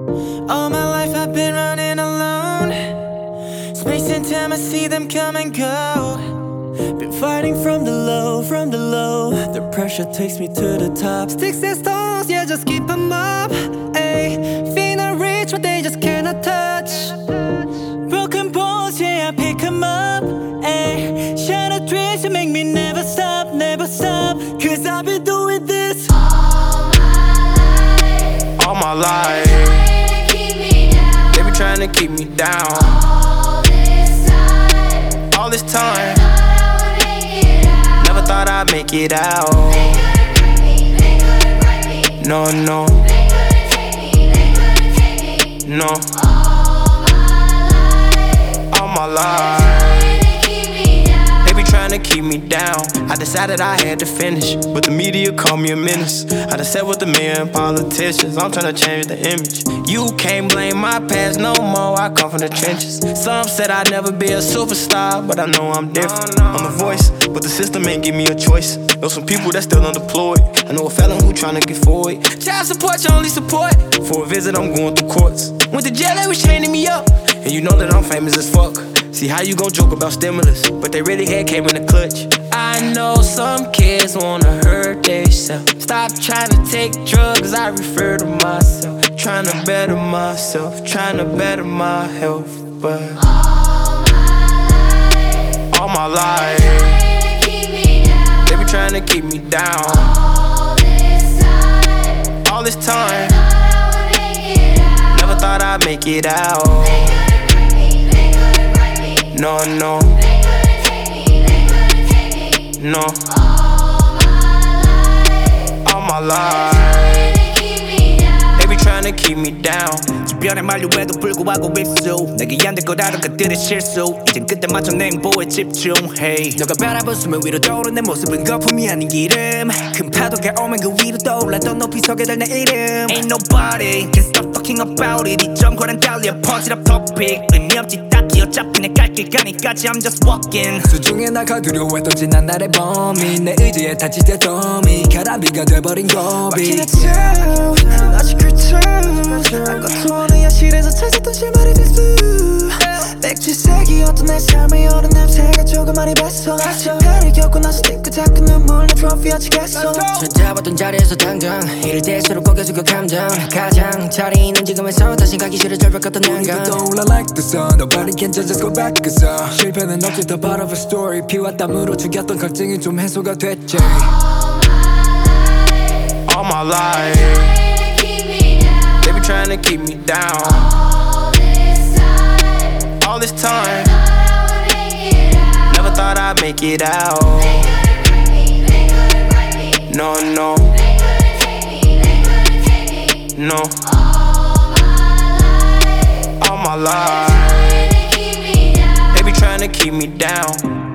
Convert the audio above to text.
All my life I've been running alone. Space and time, I see them come and go. Been fighting from the low, from the low. The pressure takes me to the top. Sticks and stones, yeah, just keep them up. Ayy, feeling rich, but they just cannot touch. Broken bones, yeah, I pick them up. Ayy, shattered dreams, you make me never stop, never stop. Cause I've been doing this all my life. They be trying to keep me down. All this time, never thought I'd make it out. No, no, no. All my life, they be trying to keep me down. I decided I had to finish, but the media called me a menace. I done sat with the million politicians, I'm trying to change the image. You can't blame my past no more, I come from the trenches. Some said I'd never be a superstar, but I know I'm different. I'm the voice, but the system ain't give me a choice. Know some people that still unemployed. I know a felon who tryna get forward. Child support, your only support. For a visit, I'm going through courts. Went to jail, they was chaining me up. And you know that I'm famous as fuck. See how you gon' joke about stimulus, but they really had came in the clutch. I know some kids wanna hurt themselves. Stop trying to take drugs, I refer to myself. Trying to better myself, trying to better my health. But all my life, they be trying to keep me down. All this time, never thought I'd make it out. No, no, no. All my life, they be trying to keep me down. 주변의 만류에도 불구하고 입수 내게 안 될 거라는 그들의 실수 이젠 그때 맞춰 내 행보에 집중해 너가 바라보수면 위로 떠오른 내 모습은 거품이 아닌 기름 큰 파도가 오면 그 위로 떠올라 더 높이 서게 될 내 이름 Ain't nobody can stop talking about it 이 점과는 달리 퍼지라 topic 의미 없지 딱히 어차피 내 갈 길 가니까지 I'm just walking 수중에 날 가두려했던 지난 날의 범인 내 의지에 다칠 때 덤이 가라비가 돼버린 고비 What can I tell? Logical terms 아까도 어느 야실에서 찾았던 실마리 필수 백지색이었던 내 삶의 여름 냄새가 조금 많이 뱄어 실패를 겪고 나서 띠끗하고 눈물 내 트로피 아치겠어 찾아봤던 자리에서 당장 이를 대수로 고개 숙여 감정 가장 자리 있는 지금에서 다시 가기 싫어 절벽 같던 난간 떠올라 like the sun Nobody can judge us go back 그서 실패는 어째 더 part of a story 피와 땀으로 죽였던 갈증이 좀 해소가 됐지 All my life, they be trying to keep me down. All this time, never thought I'd make it out. No, no, no. All my life, they be trying to keep me down.